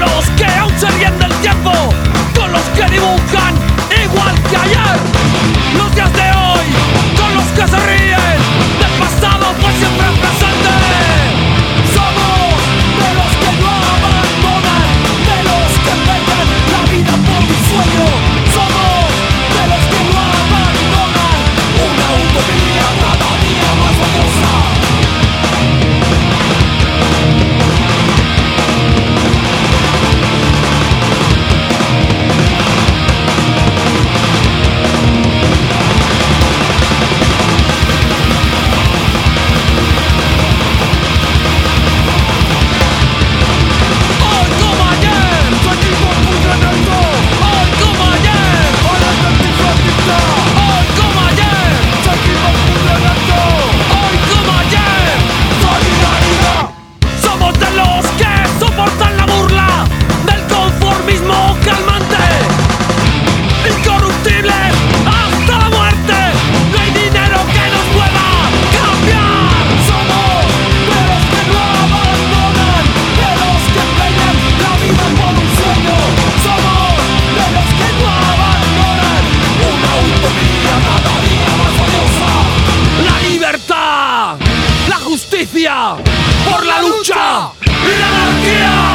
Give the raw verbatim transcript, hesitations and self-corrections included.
los que aún se ríen del tiempo, con los que dibujan igual que ayer. Los días de hoy, con los que se ríen del pasado por siempre presente. Somos de los que no abandonan, de los que empeñan la vida por un sueño. Somos de los que no abandonan una utopía cada día más famosa. Por la lucha y la anarquía.